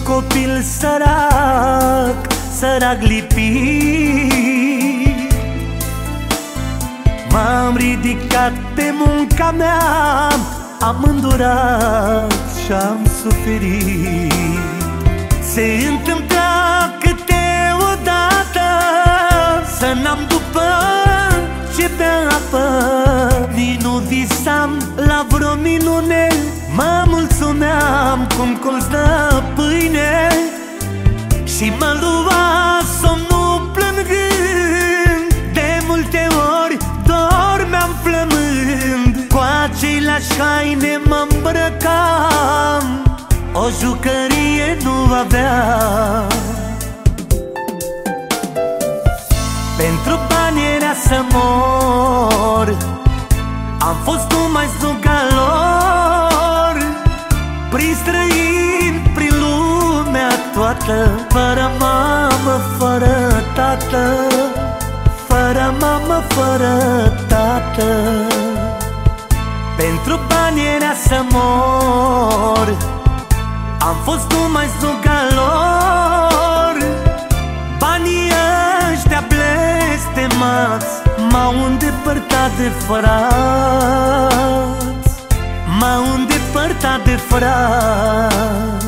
copil sărac, sărac lipit. M-am ridicat pe munca mea, am îndurat și-am suferit. Se întâmpla câteodată să n-am după ce bea apă. Nici nu visam la vreo minune, mă mulțumeam cu un colț de pâine. Și mă lua somnul plângând, de multe ori dormeam flămând. Cu aceleași haine mă îmbrăcam, o jucărie nu aveam. Pentru bani era să mor, am fost numai sluga lor. Prin străini, prin lumea toată, fără mamă, fără tată, fără mamă, fără tată. Pentru bani era să mor, am fost numai sluga lor. Banii ăștia blestemați m-au îndepărtat de frați, m-au îndepărtat de frați.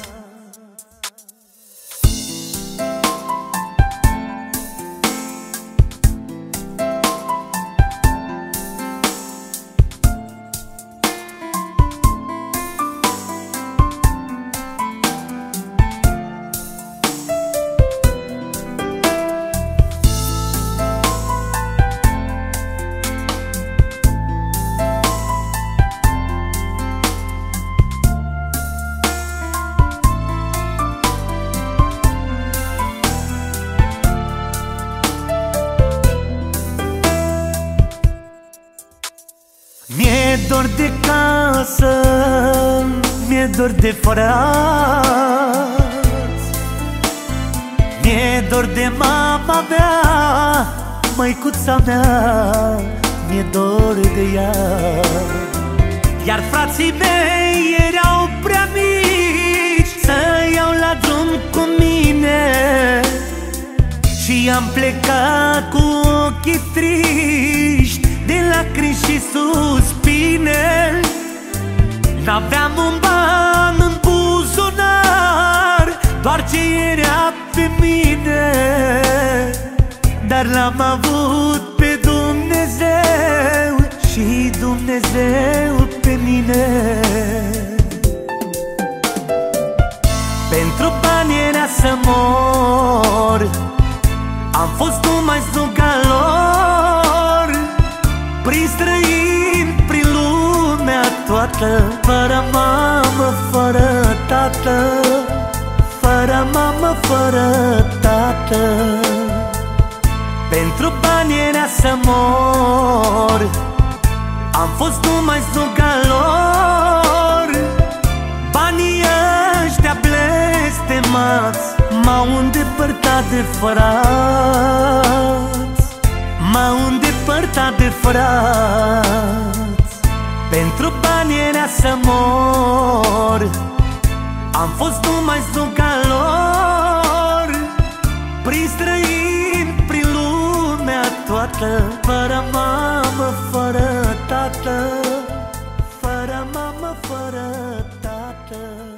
Mi-e dor de casă, mi-e dor de frați, mi-e dor de mama mea, măicuța mea, mi-e dor de ea. Iar frații mei erau prea mici să iau la drum cu mine, și am plecat cu ochii triști de lacrimi și suspine. N-aveam un ban în buzunar, doar ce era pe mine, dar l-am avut pe Dumnezeu și Dumnezeu pe mine. Pentru bani era să mor, am fost numai sluga lor. Prin străini, prin lumea toată, fără mamă, fără tată, fără mamă, fără tată. Pentru bani era să mor, am fost numai sluga lor. Banii ăștia blestemați m-au îndepărtat de frați, m-au îndepărtat de frați. Pentru bani era să mor, am fost numai sluga lor. Prin străini, prin lumea toată, fără mamă, fără tată, fără mamă, fără tată.